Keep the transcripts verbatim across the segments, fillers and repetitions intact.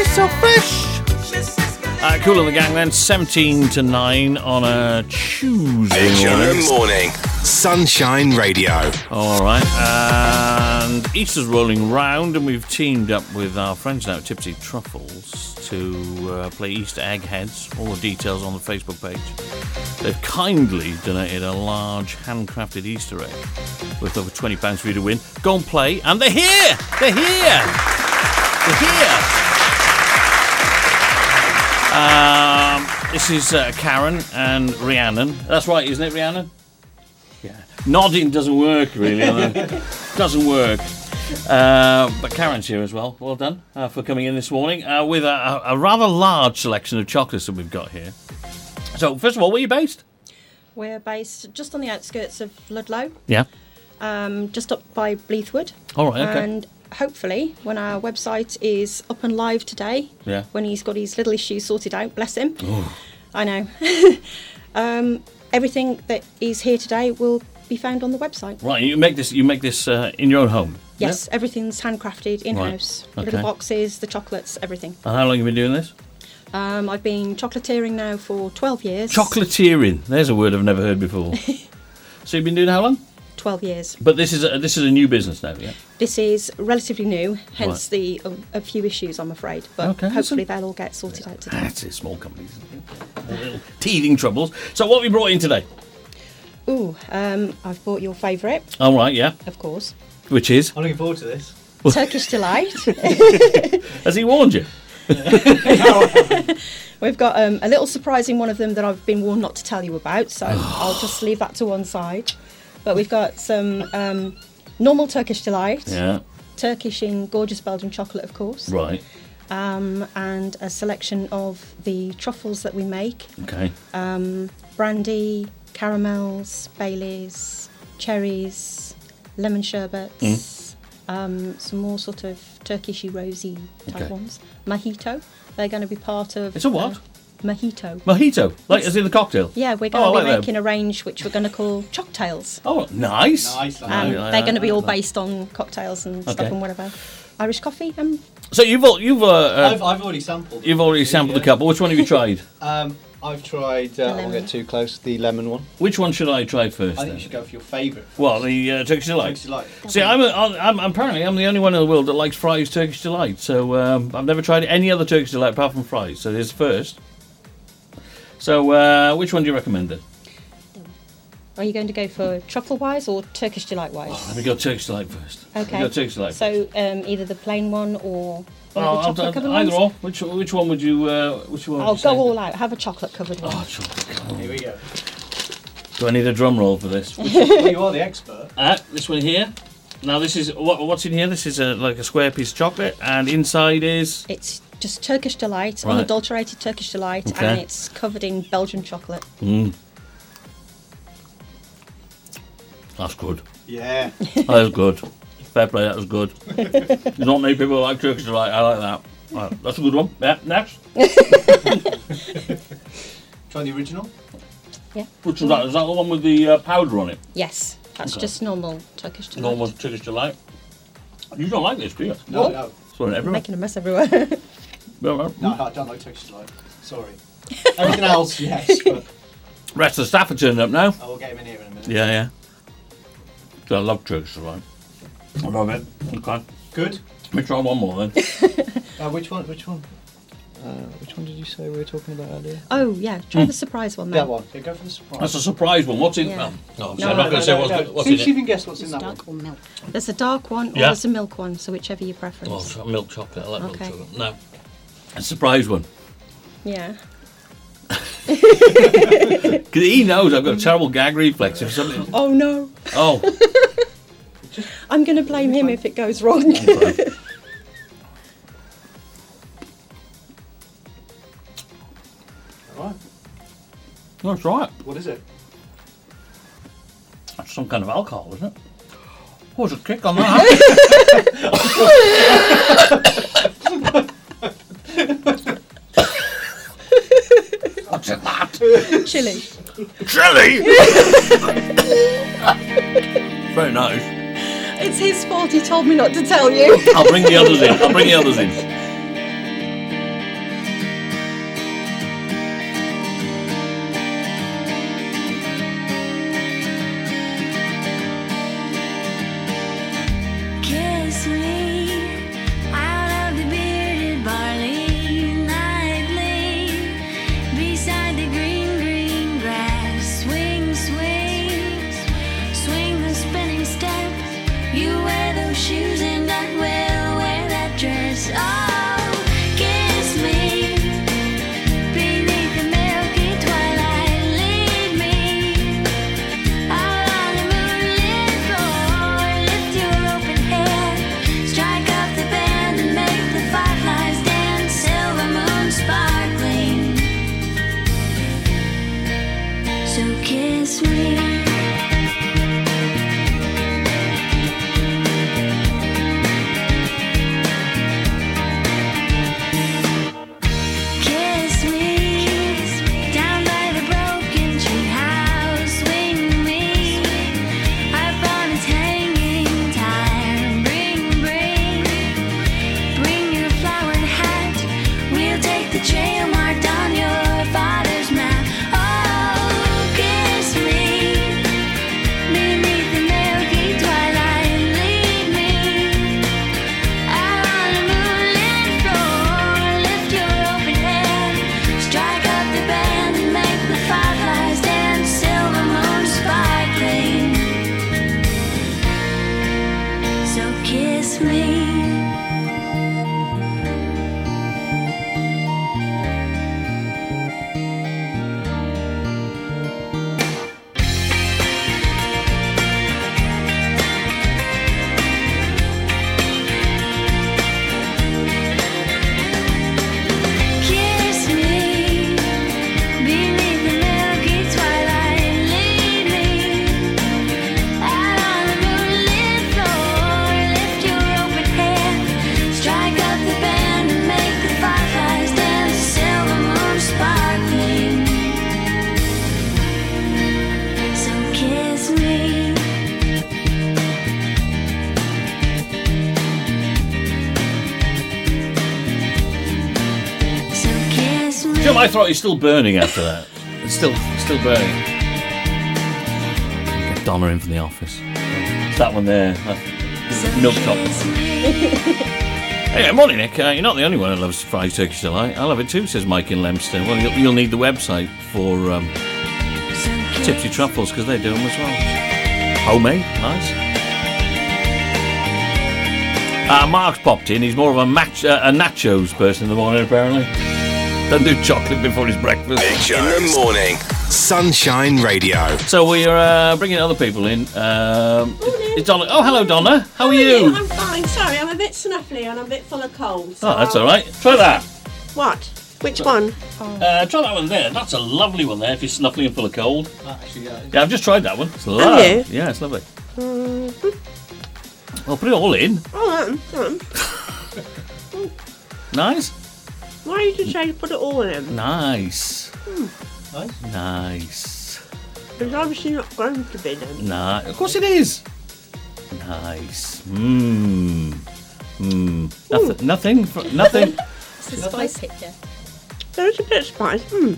so fresh. Uh, Kool and the Gang then, seventeen to nine on a Tuesday morning. morning. Sunshine Radio. All right, and Easter's rolling round, and we've teamed up with our friends now at Tipsy Truffles to uh, play Easter egg heads. All the details on the Facebook page. They've kindly donated a large handcrafted Easter egg worth over twenty pounds for you to win. Go and play, and they're here! They're here! They're here! Um, this is uh, Karen and Rhiannon. That's right, isn't it, Rhiannon? Yeah. Nodding doesn't work, really. Doesn't work. Uh, but Karen's here as well. Well done uh, for coming in this morning uh, with a, a rather large selection of chocolates that we've got here. So, first of all, where are you based? We're based just on the outskirts of Ludlow. Yeah. Um, just up by Bleethwood. All right, okay. And hopefully, when our website is up and live today, yeah. when he's got his little issues sorted out, bless him. Ooh. I know. um, everything that is here today will be found on the website. Right, you make this. You make this uh, in your own home. Yes, yeah? Everything's handcrafted in-house. Right. Okay. Little boxes, the chocolates, everything. And how long have you been doing this? Um, I've been chocolatiering now for twelve years. Chocolatiering. There's a word I've never heard before. So you've been doing how long? twelve years. But this is a, this is a new business now, yeah? This is relatively new, hence right. the uh, a few issues, I'm afraid. But okay, hopefully they'll all get sorted out today. That's it, small companies. Little teething troubles. So what have we brought in today? Ooh, um, I've bought your favourite. All right, yeah. Of course. Which is? I'm looking forward to this. Turkish Delight. Has he warned you? We've got um, a little surprise in one of them that I've been warned not to tell you about, so I'll just leave that to one side. But we've got some um, normal Turkish Delight. Yeah. Turkish in gorgeous Belgian chocolate, of course. Right. Um, and a selection of the truffles that we make. Okay. Um, brandy, caramels, Baileys, cherries, lemon sherbets. Mm. Um, some more sort of Turkishy rosy type okay. ones. Mojito. They're going to be part of. It's a what? Uh, mojito. Mojito, like as in the cocktail. Yeah, we're going oh, to be like making them. a range which we're going to call Chocktails. Oh, nice. Nice. Um, like they're going to be all like based on cocktails and okay. stuff and whatever. Irish coffee. Um. So you've all, you've uh, uh, I've, I've already sampled. You've already sampled yeah. a couple. Which one have you tried? um, I've tried. Uh, I won't get too close. The lemon one. Which one should I try first? I think then? you should go for your favourite. Well, the uh, Turkish Delight. Turkish Delight. See, I'm, a, I'm apparently I'm the only one in the world that likes Fry's Turkish Delight. So um, I've never tried any other Turkish Delight apart from Fry's. So this is first. So uh, which one do you recommend then? Are you going to go for truffle wise or Turkish Delight wise? Oh, let me go Turkish Delight first. Okay. Let me go Turkish Delight. So um, either the plain one or. Oh, the I'll, chocolate covered either ones? or. Which which one would you? Uh, which one? I'll would you go say? all out. Have a chocolate covered one. Oh, chocolate covered. Here we go. Do I need a drum roll for this? Well, you are the expert. Uh, this one here. Now this is what, what's in here. This is a, like a square piece of chocolate, and inside is. It's just Turkish Delight, Right. unadulterated Turkish Delight, Okay. and it's covered in Belgian chocolate. Mm. That's good. Yeah. That is good. Fair play, that was good. There's not many people like Turkish Delight. I like that. Right, that's a good one. Yeah, next. Try the original. Yeah. Which is that? Is that the one with the uh, powder on it? Yes, that's Okay. just normal Turkish Delight. Normal Turkish Delight. You don't like this, do you? No, What? no. It's one everywhere. Making a mess everywhere. Yeah, right. No, I don't like Turkish Delight. Sorry. Everything else, yes, but Rest of the staff are turning up now. I will get him in here in a minute. Yeah, yeah. So I love Turkish Delight. I love it. Okay. Good. Let me try one more then. Uh, which one? Which one? Uh, which one did you say we were talking about earlier? Oh, yeah, try the surprise one That then. one. Yeah, go for the surprise. That's a surprise one. What's in? Yeah. Oh, no, I'm No, not no, going to no, say no, what's, no. good- what's See in if you it. can guess what's in It's that dark one. or milk. There's a dark one or Yeah. there's a milk one, so whichever your preference. Oh, it's got milk chocolate. I like Okay. milk chocolate. No. A surprise one. Yeah. Because he knows I've got a terrible gag reflex. If something. Oh, no. Oh. I'm going to blame him if it goes wrong. Okay. Right. That's right. What is it? That's some kind of alcohol, isn't it? Oh, there's a kick on that. What's in that? Chili. Chili! Very nice. It's his fault he told me not to tell you. I'll bring the others in. I'll bring the others in. my throat is still burning after that. It's still, still burning. Get Donna in from the office. It's that one there. That milk chocolate. Hey, morning, Nick. Uh, you're not the only one who loves fried Turkish delight. I love it too, says Mike in Leominster. Well, you'll, you'll need the website for um, Tipsy Truffles because they do them as well. Homemade, nice. Uh, Mark's popped in. He's more of a, match, uh, a nachos person in the morning, apparently. Doesn't do chocolate before his breakfast. Big Show in the morning. Sunshine Radio. So we're uh, bringing other people in. Um, it's Donna. Oh, hello, Donna. How are How you? I'm fine. Sorry, I'm a bit snuffly and I'm a bit full of cold. So Oh, that's all right. Try that. What? Which one? Uh, try that one there. That's a lovely one there if you're snuffly and full of cold. Actually, yeah. Yeah, I've just tried that one. It's Have lovely. you? Yeah, it's lovely. Mm-hmm. Well, put it all in. Oh, um, um. Nice. Why did you say to put it all in? Nice. Nice. Nice. It's obviously not going to be then. Nah, of course it is. Nice. Mmm. Mmm. Nothing. Nothing. For, nothing. It's a spice hit, yeah. There's a bit of spice. Mm.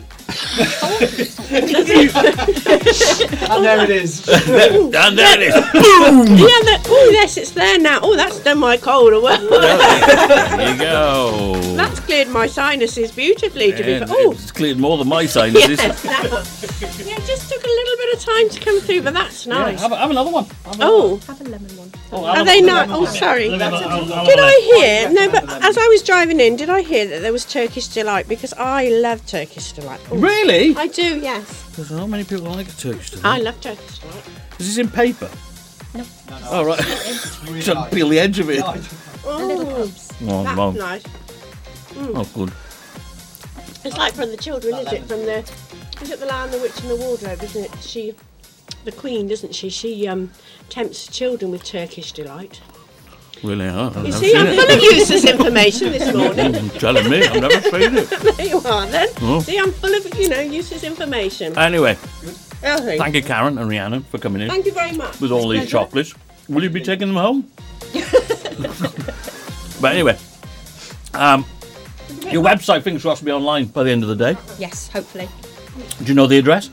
And there it is. And there it is. Yeah, that, oh yes, it's there now. Oh, that's done my cold as well. There you go. That's cleared my sinuses beautifully, to be Yeah, fair. Oh, it's cleared more than my sinuses. yes. That, yeah, it just took a little bit of time to come through, but that's Yeah, nice. have, have another one. Have another Oh, Have a lemon one. one. are they not? Oh, sorry. Let me have a- I'll- I'll Did have a- I hear? No, but as I was driving in, did I hear that there was Turkish Delight? Because I love Turkish Delight. Oh, Really? I do, yes. There's not many people like a Turkish delight. I love Turkish Delight. Is this in paper? No. Oh, right. Really Trying to nice. peel the edge of it. Nice. The little Oh, cups. Oh, that's well. nice. Oh, good. It's like from the children, is it? From the, is it the Lion, the Witch, and the Wardrobe? Isn't it? She, the Queen, doesn't she? She um tempts children with Turkish Delight. Really, huh? I've You never see, seen I'm it. full of useless information this morning. You're telling me, I've never seen it. There you are, then. Oh. See, I'm full of, you know, useless information. Anyway, Okay. thank you, Karen and Rhiannon, for coming in Thank you very much. with all these chocolates. Will you be taking them home? But anyway, um, your website, fingers crossed, will be online by the end of the day. Yes, hopefully. Do you know the address?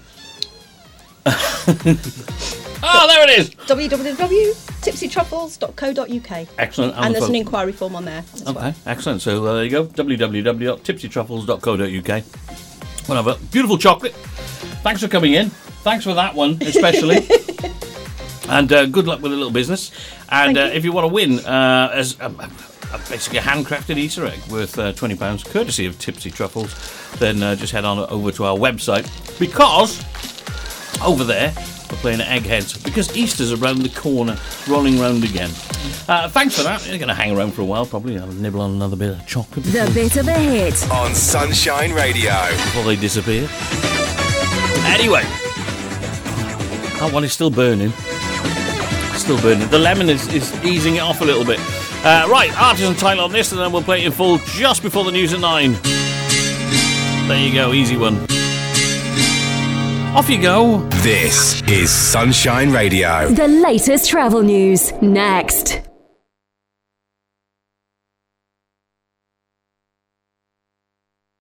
Oh, there it is. w w w dot tipsy truffles dot co dot u k. Excellent. And there's the an phone- inquiry form on there as well. Okay, excellent. So uh, there you go, w w w dot tipsy truffles dot co dot u k. We'll have a beautiful chocolate. Thanks for coming in. Thanks for that one, especially. And uh, good luck with the little business. And uh, if you want to win uh, as a, a, basically a handcrafted Easter egg worth uh, twenty pounds, courtesy of Tipsy Truffles, then uh, just head on over to our website, because over there we're playing at Eggheads, because Easter's around the corner, rolling round again. Uh, thanks for that. You're going to hang around for a while, probably. I'll nibble on another bit of chocolate before, The bit of a hit. On Sunshine Radio. before they disappear. Anyway, that one is still burning. Still burning. The lemon is, is easing it off a little bit. Uh, right, artist and title on this, and then we'll play it in full just before the news at nine. There you go, easy one. Off you go. This is Sunshine Radio. The latest travel news next.